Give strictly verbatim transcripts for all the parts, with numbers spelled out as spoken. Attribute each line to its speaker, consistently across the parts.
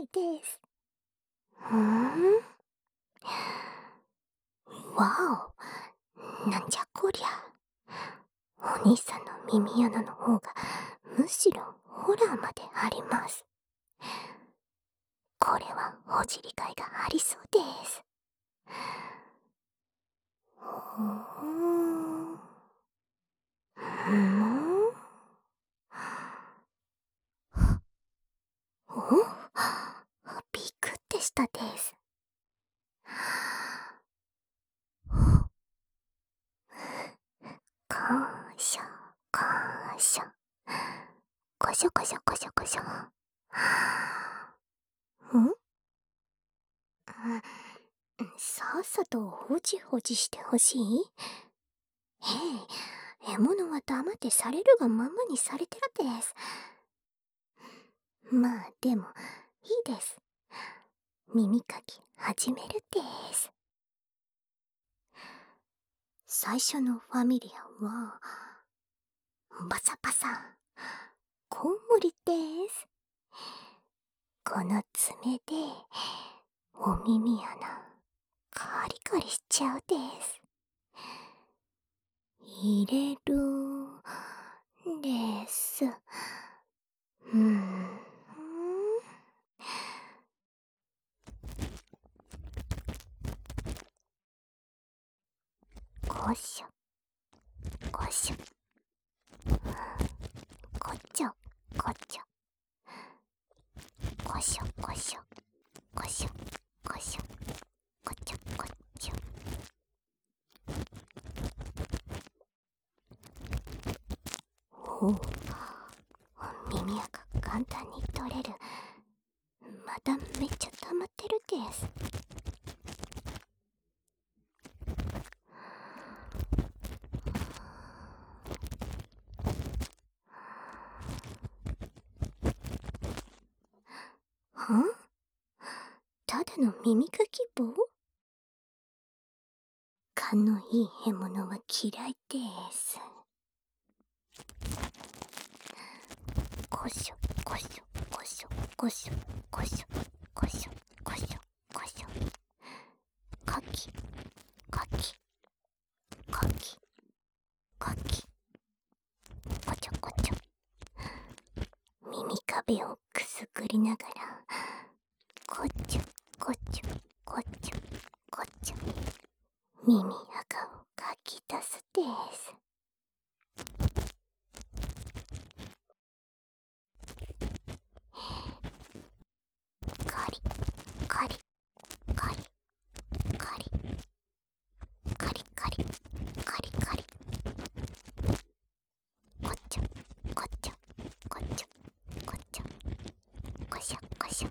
Speaker 1: いです。ふーん。わお、なんじゃこりゃ。お兄さんの耳穴の方がむしろホラーまであります。これはほじりがいがありそうです。ふーん。ふーん。おびっくってしたです。こーしょこーしょこしょこしょこしょこしょ。んさっさとほじほじしてほしい？ええ、獲物は黙ってされるがままにされてるです。まあでもいいです。耳かき始めるです。最初のファミリアはバサバサコウモリです。この爪でお耳穴カリカリしちゃうです。入れるです。うーん。こしょこしょこちょこちょこしょこしょこしょこしょこちょこちょ。おお、耳垢簡単に取れる。まためっちゃ溜まってるです。はん？ただの耳かき棒？勘のいい獲物は嫌いです。こしょこしょこしょこしょこしょこしょこしょこしょ。かきかきかきかきこちょこちょ。耳壁をくすぐりながらこちょこちょこちょこちょ耳垢をかき出すです。カリカリカリカリカリカリカリカリこちょこちょこちょこちょこしょこしょ。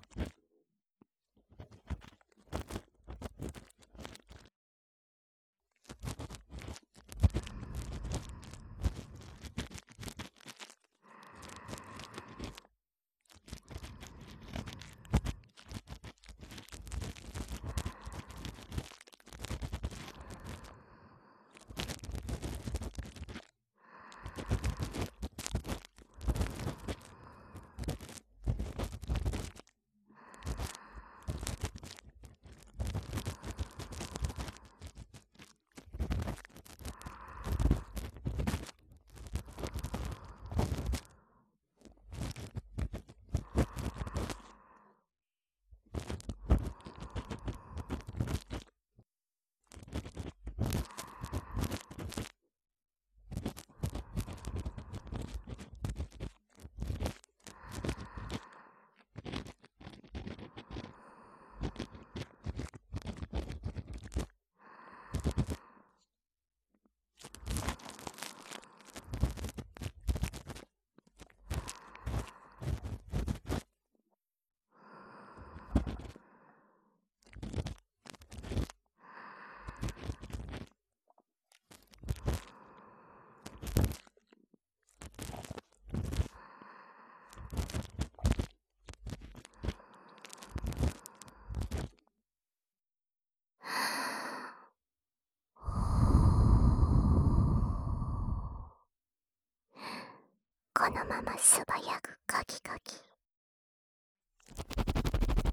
Speaker 1: このまま素早くカキカキ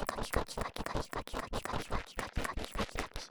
Speaker 1: キカキカキカキカキカキカキカキカキカキカキカキカキカキ。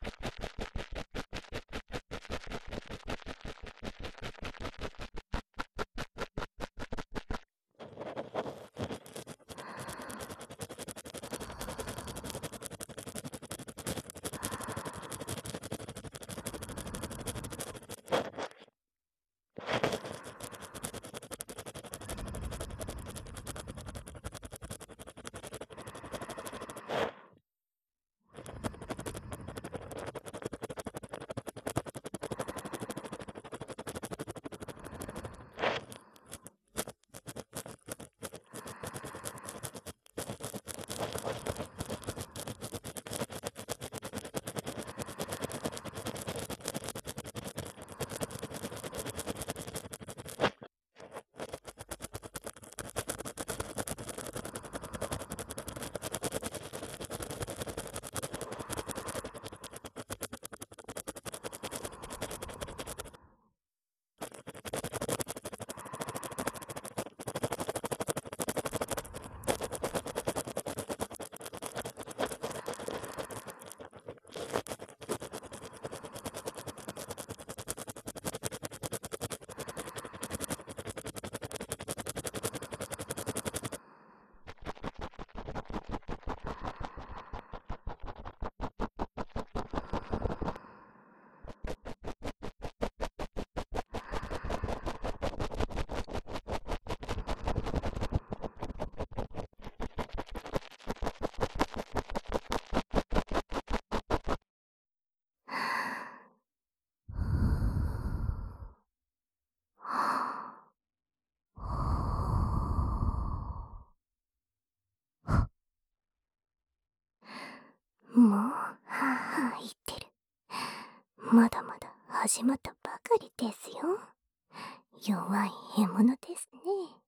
Speaker 1: もう、はぁはぁ言ってる。まだまだ始まったばかりですよ。弱い獲物ですね。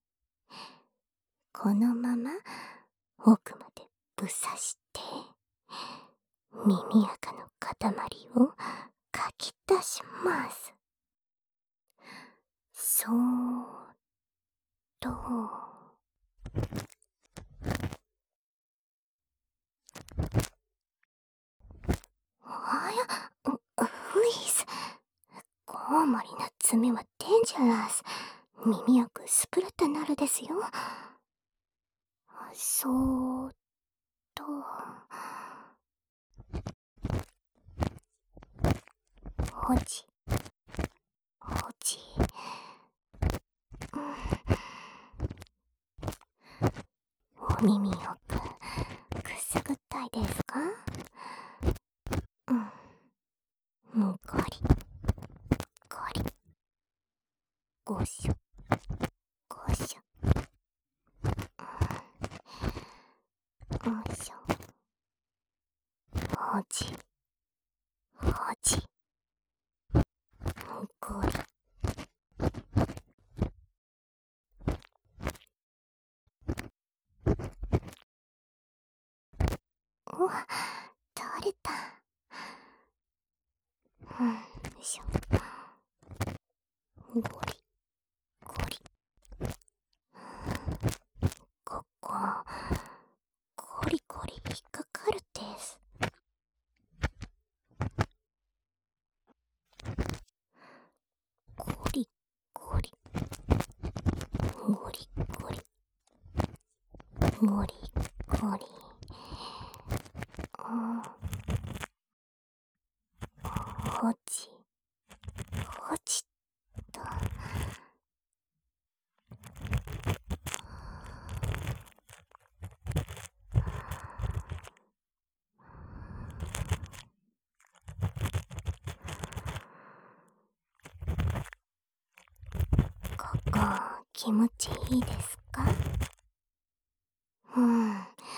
Speaker 1: このまま奥までぶさして、耳垢の塊をかき出します。そーっと。あや、う、ウィス。コウモリの爪はデンジャラス。耳よくスプラッタなるですよ。そーっと。ほじ。ほじ。お耳よくくすぐったいですか？うん。ゴリ。ゴリ。ごしょ。ごしょ。よいしょ。ほじ。ほじ。ゴリ。お、取れた。うん、よいしょ。 ゴリゴリ。ここゴリゴリ引っかかるです。ゴリゴリゴリゴリゴリゴリ。ほちほちと。ここ気持ちいいですか？うん、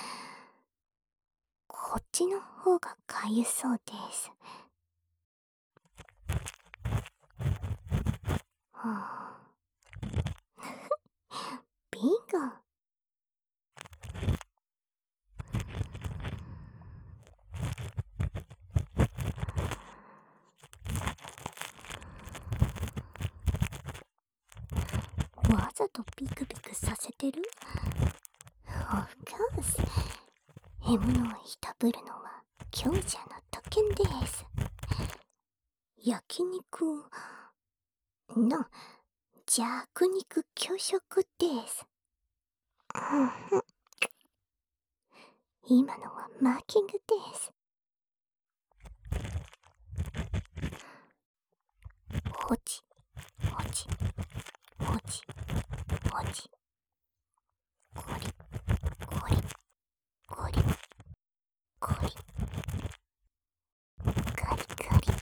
Speaker 1: こっちの方がかゆそうです。はあ、ビンゴ。わざとピクピクさせてる？ Of course。 獲物をいたぶるのは強者の特権です。焼肉の弱肉強食です。今のはマーキングです。ほちほちほちほち。ゴリゴリゴリゴリガリガリ。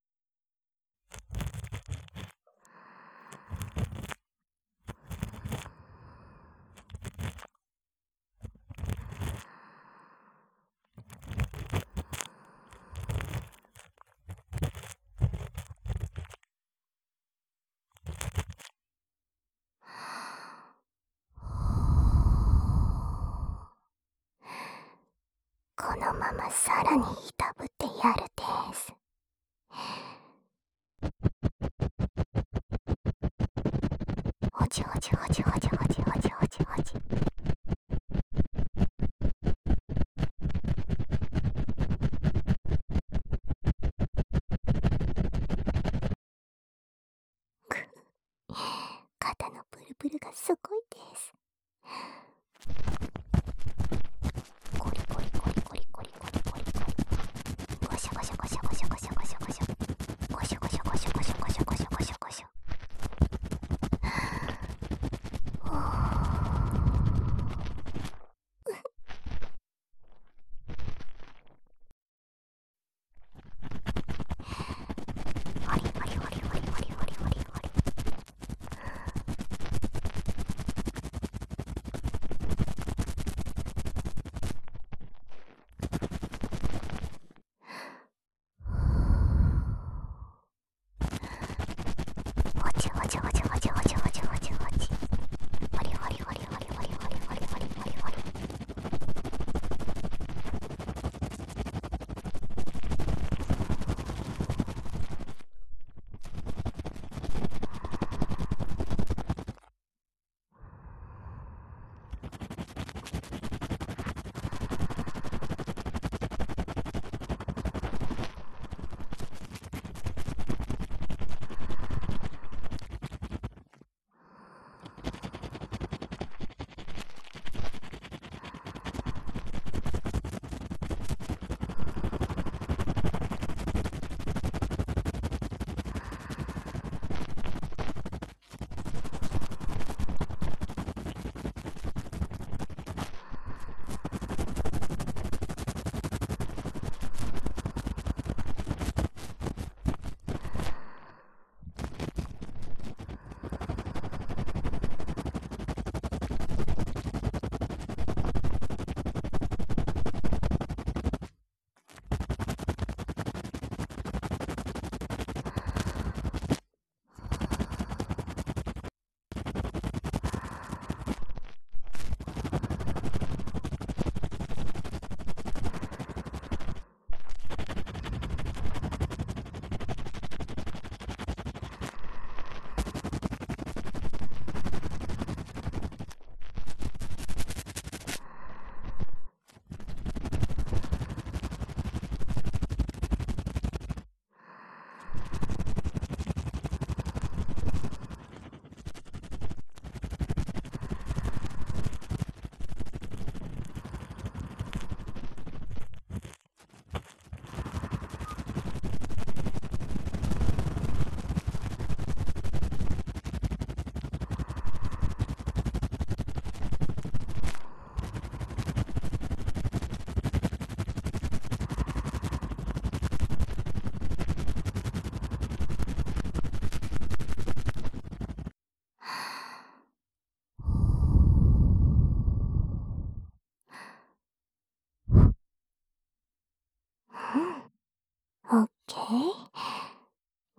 Speaker 1: このままさらにいたぶってやるです。ほちほちほちほちほちほちほちほち。肩のブルブルがすごいです。ゴリゴリゴリゴリゴリゴリゴリゴリ。ゴシャゴシャゴシャゴシャゴシャゴシャゴシャゴシャゴシャゴシャゴシャゴシャゴシャゴシャゴシャ。ホリホリホリホリホリホリホリホリ。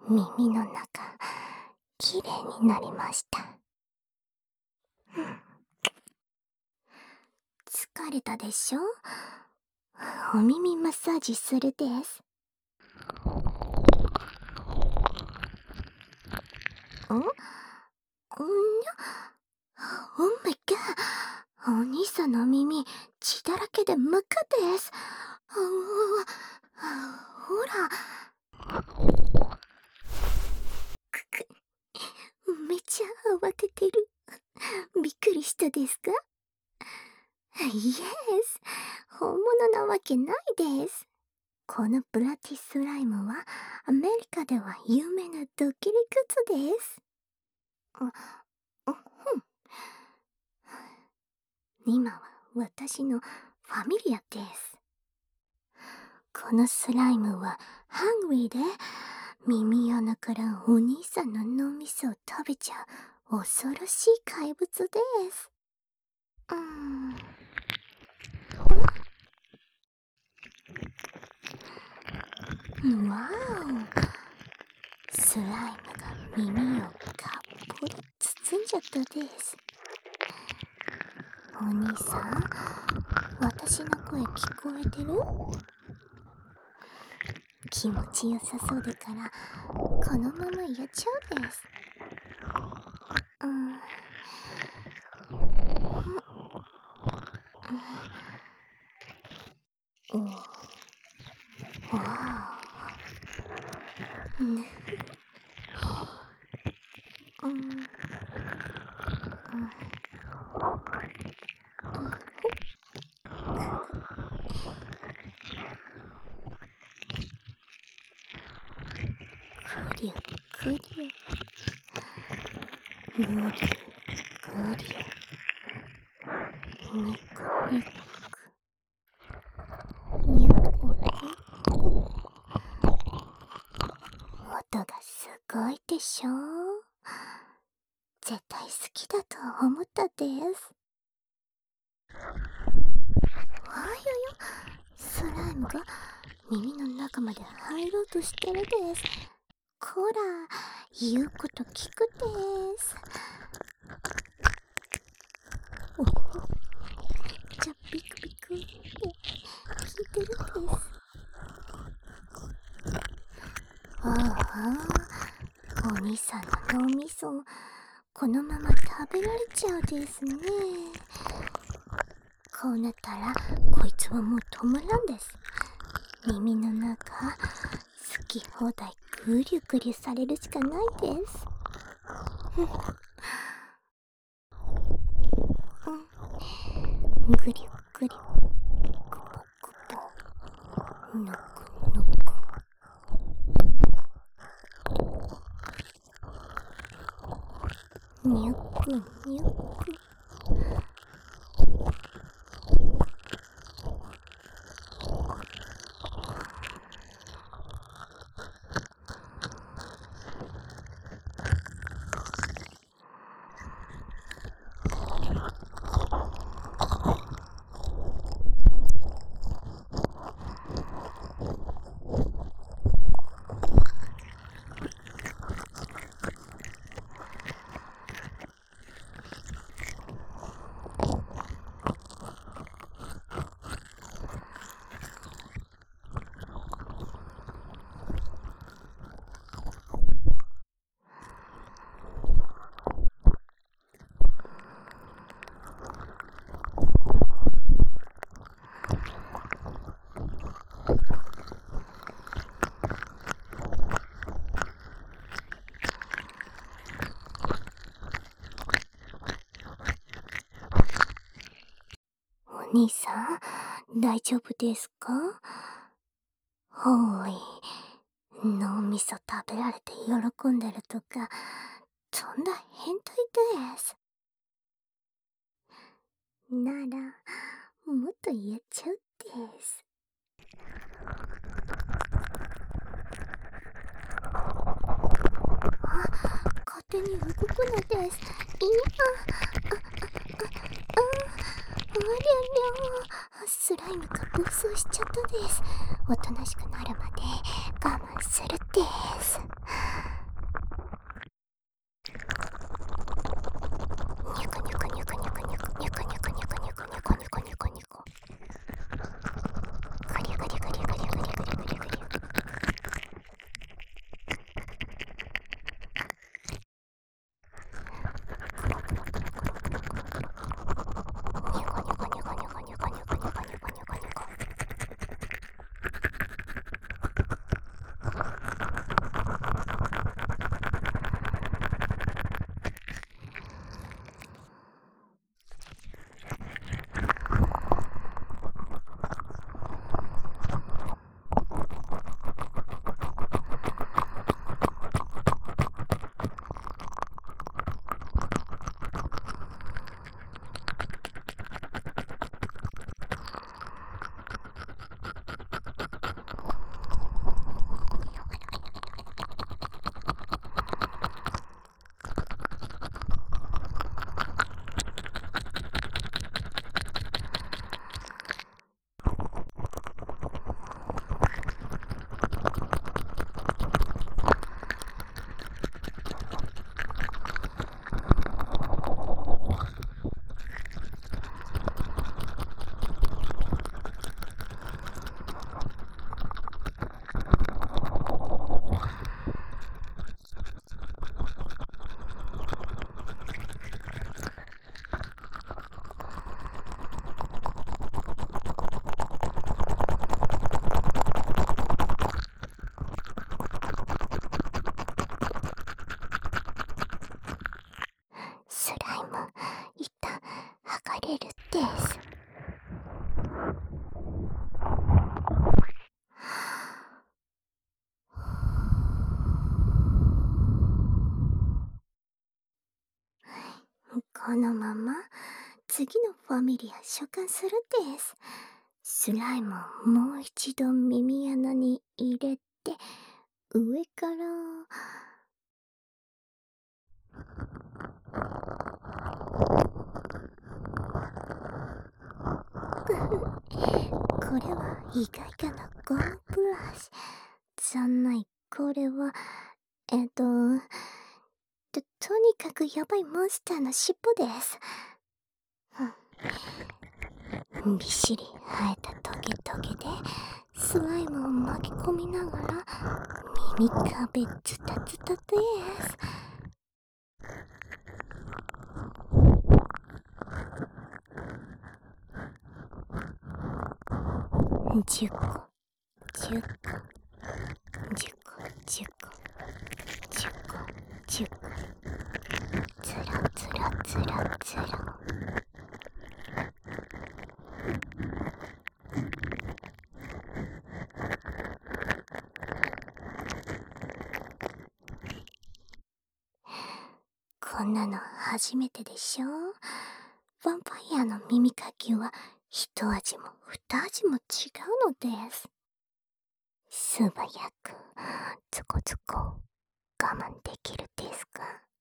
Speaker 1: 耳の中きれいになりました。疲れたでしょ？お耳マッサージするです。ん？んにゃ？オーマイガー！お兄さんの耳血だらけで真っ赤です。ほら。くく、めっちゃ慌ててる。びっくりしたですか？イエス、本物なわけないです。このブラティスライムはアメリカでは有名なドッキリグッズです。あ、あ、ふん。今は私のファミリアです。このスライムはハングリーで耳穴からお兄さんの脳みそを食べちゃう恐ろしい怪物です。うーん。わお、スライムが耳をかっぽり包んじゃったです。お兄さん、私の声聞こえてる？気持ちよさそうだからこのままやっちゃうです。うん、うん、おお、わお、うん、うん、くりゅくりゅ、ぐりゅぐりゅ、にこにこ、にこにこ。音がすごいでしょ？絶対好きだと思ったです。わよよ、スライムが耳の中まで入ろうとしてるです。こら、言うこと聞くです。おほ、じゃピクピクって聞いてるです。ああ、お兄さんの脳みそこのまま食べられちゃうですね。こうなったらこいつはもう止まらんです。耳の中好き放題グリュグリュされるしかないです。うん、グリュグリュ、クポクポ、ぬくぬく。にゅくにゅく。お兄さん、大丈夫ですか？ほーい、脳みそ食べられて喜んでるとか、とんだ変態です。なら、もっとやっちゃうです。あ、勝手に動くのです。いや、あ、あ、あ、あ、ありゃりゃ、スライムが暴走しちゃったです。おとなしくなるまで我慢するです。 れるです。このまま次のファミリア召喚するです。スライムをもう一度耳穴に入れて、上からこれは意外かなゴムブラシじゃない。これはえっとととにかくヤバいモンスターの尻尾です。うん、びっしり生えたトゲトゲでスライムを巻き込みながら耳壁ズタズタです。じゅっこじゅっこじゅっこじゅっこじゅっこじゅっこつらつらつらつら。こんなの初めてでしょ。ヴァンパイアの耳かきは一味も二味も違うのです。素早くつこつこ我慢できるですか。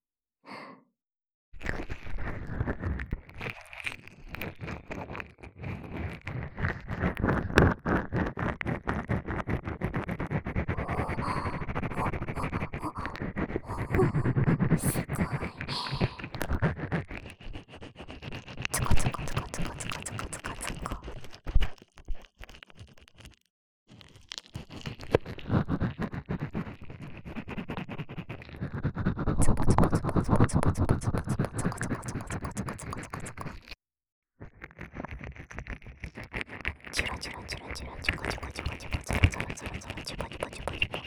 Speaker 1: すごい。つこつこつこつこつこつこつこつこ。つぽつぽつぽつぽつぽつぽつぽつぽつぽつぽつぽつぽつぽつぽつぽつぽ。チュラチュラチュラチュラチュコチュコチュコチュコチュラチュラチュラチュラチュポチュポチュポチュポ。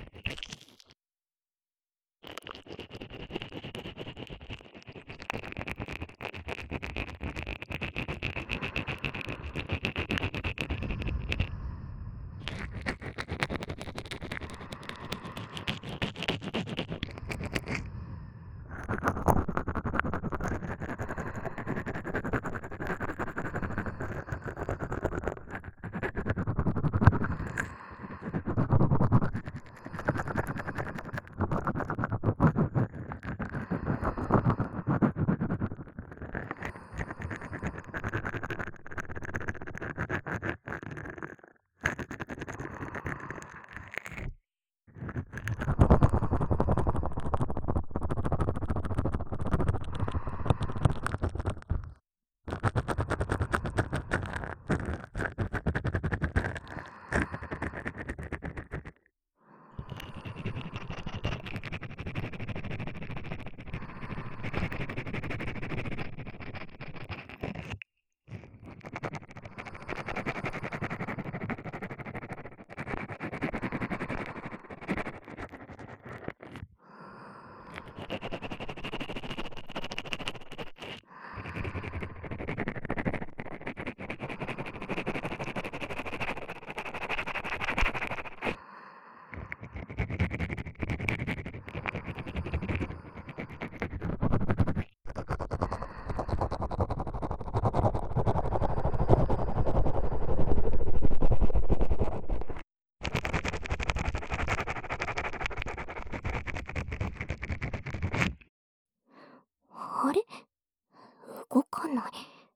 Speaker 1: あれ、動かない。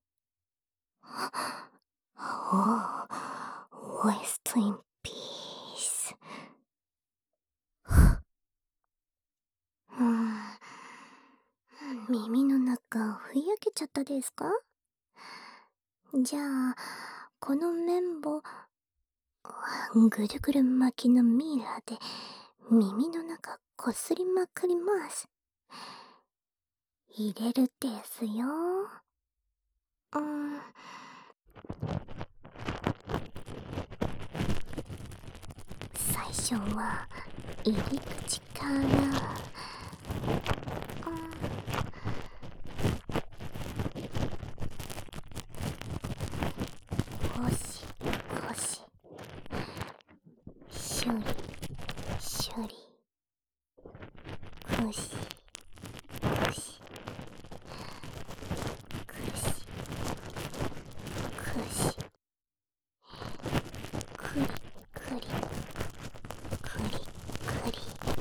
Speaker 1: おお、ウエストインピース。うん、耳の中ふやけちゃったですか。じゃあこの綿棒ぐるぐる巻きのミイラーで耳の中こすりまくります。入れるですよ。うん、最初は入り口から、うん、 くしくしくしくしくりくりくりくり。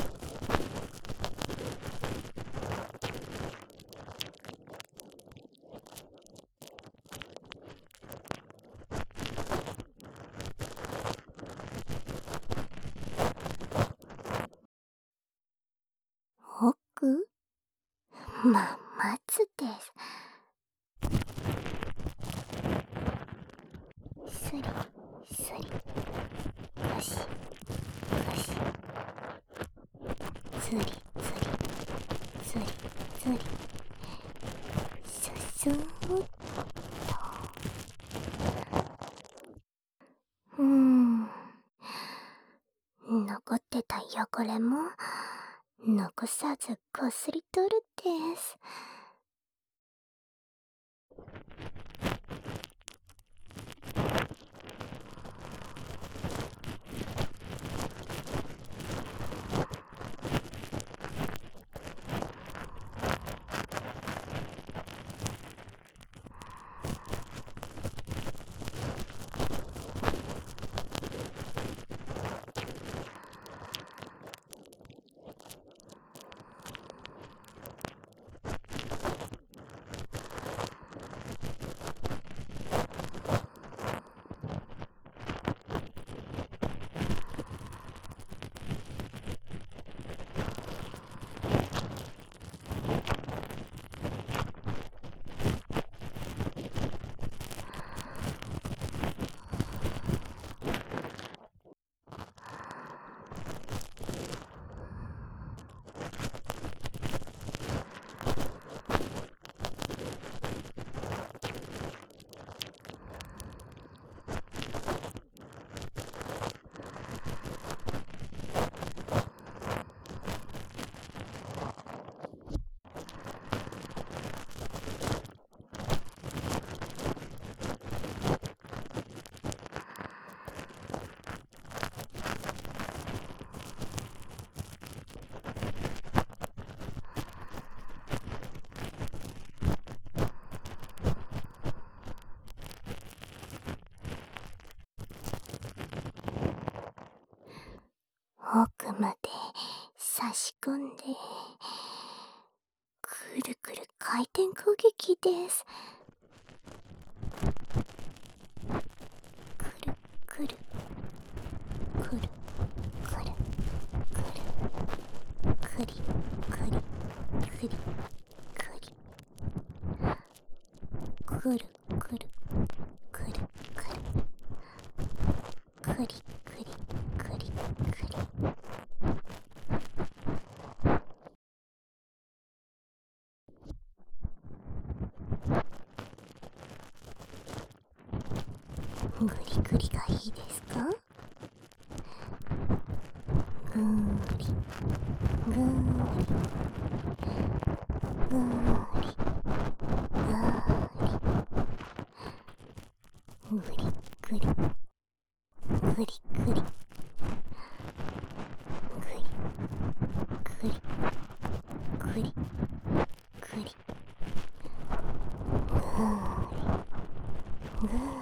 Speaker 1: 奥ま、松です。すりすりよしよしずりずりずりずりすすーっと。うーん残ってた汚れも残さずこすり取るです。奥まで差し込んでくるくる回転攻撃です。くるくるくるくるくるくりくりくりくりくるくるくるくるくりくりくりくり。ぐりぐりがいいですか？ぐーりぐーりぐーりぐーりぐりぐりぐりぐりぐりぐりぐりぐりぐーりぐーり。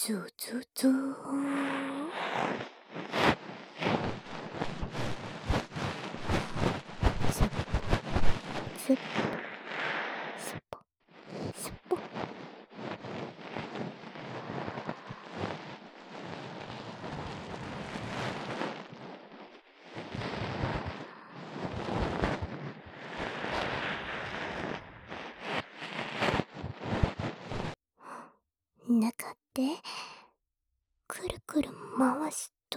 Speaker 1: ズズズーン。スッスッスポスポ。中でくるくる回すと、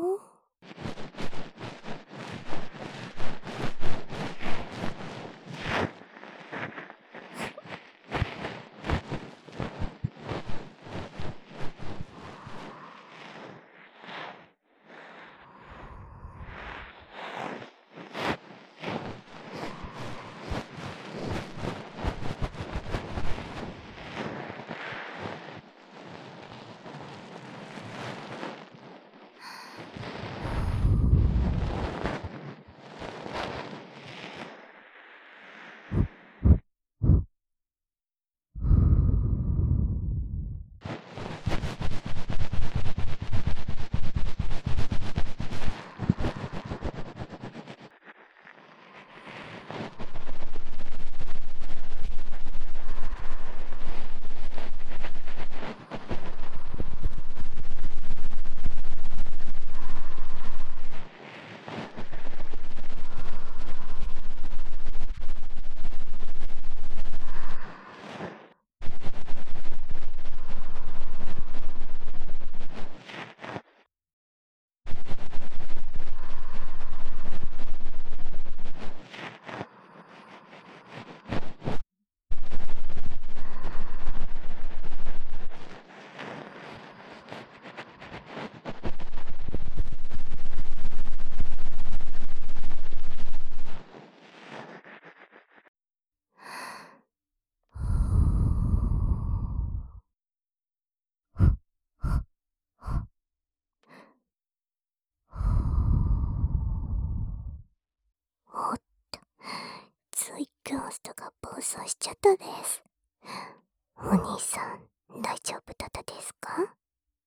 Speaker 1: おっと、ついゴーストが暴走しちゃったです。お兄さん、大丈夫だったですか？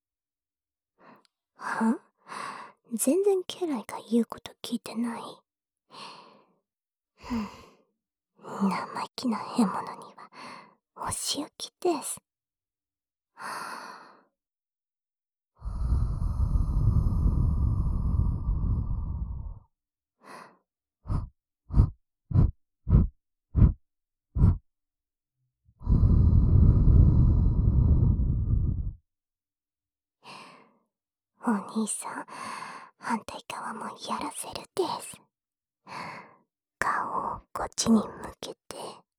Speaker 1: は？全然家来が言うこと聞いてない。ふん、生意気な獲物にはお仕置きです。お兄さん、反対側もやらせるです。顔をこっちに向けて。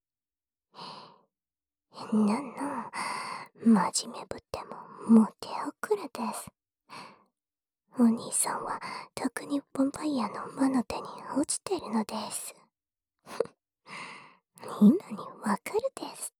Speaker 1: なんの、真面目ぶってももう手遅れです。お兄さんはとっくにヴァンパイアの魔の手に落ちてるのです。今にわかるです